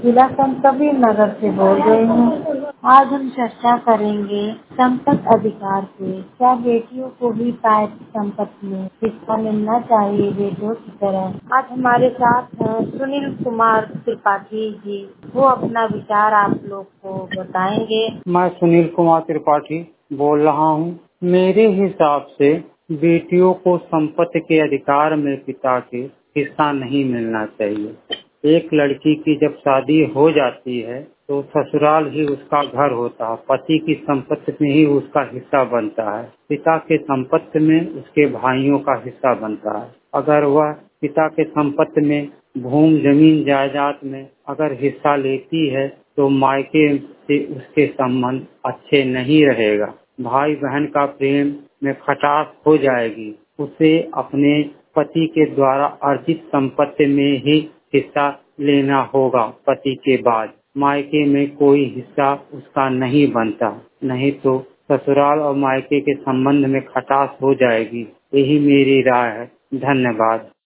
जिला संत कबीर नगर से बोल रही हूँ। आज हम चर्चा करेंगे संपत्ति अधिकार पे। क्या बेटियों को भी पारित संपत्ति में हिस्सा मिलना चाहिए बेटों की तरह? आज हमारे साथ हैं सुनील कुमार त्रिपाठी जी। वो अपना विचार आप लोग को बताएंगे। मैं सुनील कुमार त्रिपाठी बोल रहा हूँ। मेरे हिसाब से बेटियों को संपत्ति के अधिकार में पिता के हिस्सा नहीं मिलना चाहिए। एक लड़की की जब शादी हो जाती है तो ससुराल ही उसका घर होता है। पति की संपत्ति में ही उसका हिस्सा बनता है। पिता के संपत्ति में उसके भाइयों का हिस्सा बनता है। अगर वह पिता के संपत्ति में भूमि जमीन जायदाद में अगर हिस्सा लेती है तो मायके से उसके संबंध अच्छे नहीं रहेगा। भाई बहन का प्रेम में खटास हो जाएगी। उसे अपने पति के द्वारा अर्जित संपत्ति में ही हिस्सा लेना होगा। पति के बाद मायके में कोई हिस्सा उसका नहीं बनता, नहीं तो ससुराल और मायके के संबंध में खटास हो जाएगी। यही मेरी राय है। धन्यवाद।